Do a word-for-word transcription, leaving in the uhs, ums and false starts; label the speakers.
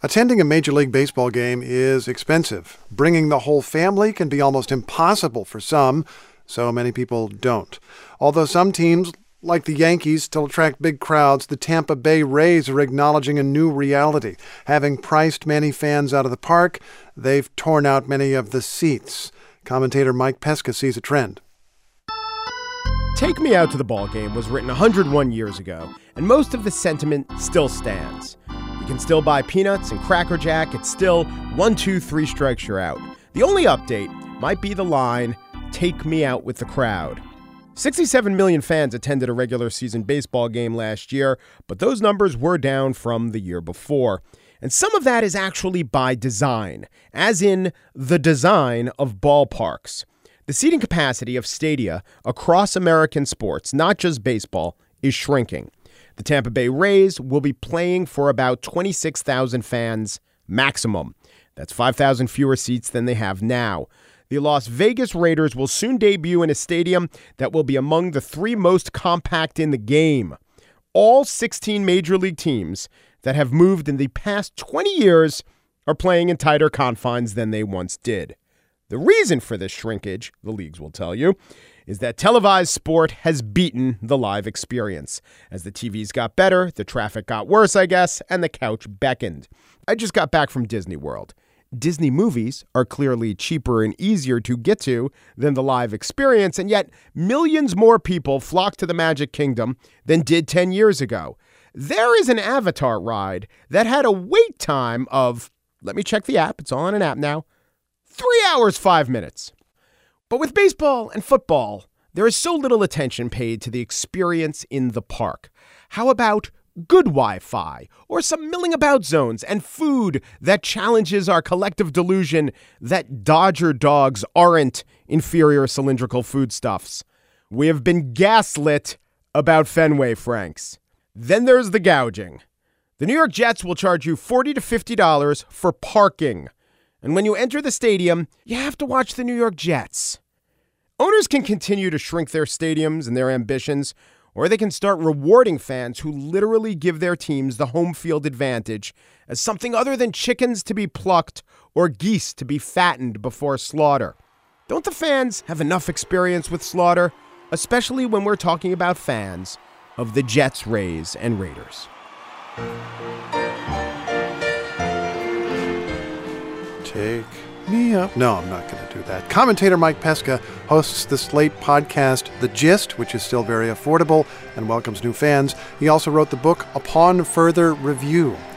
Speaker 1: Attending a Major League Baseball game is expensive. Bringing the whole family can be almost impossible for some, so many people don't. Although some teams, like the Yankees, still attract big crowds, the Tampa Bay Rays are acknowledging a new reality. Having priced many fans out of the park, they've torn out many of the seats. Commentator Mike Pesca sees a trend.
Speaker 2: Take Me Out to the Ball Game was written one hundred one years ago, and most of the sentiment still stands. You can still buy peanuts and Cracker Jack. It's still one, two, three strikes, you're out. The only update might be the line, "Take me out with the crowd." sixty-seven million fans attended a regular season baseball game last year, but those numbers were down from the year before. And some of that is actually by design, as in the design of ballparks. The seating capacity of stadia across American sports, not just baseball, is shrinking. The Tampa Bay Rays will be playing for about twenty-six thousand fans maximum. That's five thousand fewer seats than they have now. The Las Vegas Raiders will soon debut in a stadium that will be among the three most compact in the game. All sixteen major league teams that have moved in the past twenty years are playing in tighter confines than they once did. The reason for this shrinkage, the leagues will tell you, is that televised sport has beaten the live experience. As the T Vs got better, the traffic got worse, I guess, and the couch beckoned. I just got back from Disney World. Disney movies are clearly cheaper and easier to get to than the live experience, and yet millions more people flock to the Magic Kingdom than did ten years ago. There is an Avatar ride that had a wait time of, let me check the app, it's all on an app now, three hours, five minutes. But with baseball and football, there is so little attention paid to the experience in the park. How about good Wi-Fi, or some milling about zones and food that challenges our collective delusion that Dodger dogs aren't inferior cylindrical foodstuffs? We have been gaslit about Fenway Franks. Then there's the gouging. The New York Jets will charge you forty to fifty dollars for parking. And when you enter the stadium, you have to watch the New York Jets. Owners can continue to shrink their stadiums and their ambitions, or they can start rewarding fans who literally give their teams the home field advantage as something other than chickens to be plucked or geese to be fattened before slaughter. Don't the fans have enough experience with slaughter, especially when we're talking about fans of the Jets, Rays, and Raiders?
Speaker 1: Take me up. No, I'm not going to do that. Commentator Mike Pesca hosts the Slate podcast, The Gist, which is still very affordable and welcomes new fans. He also wrote the book Upon Further Review.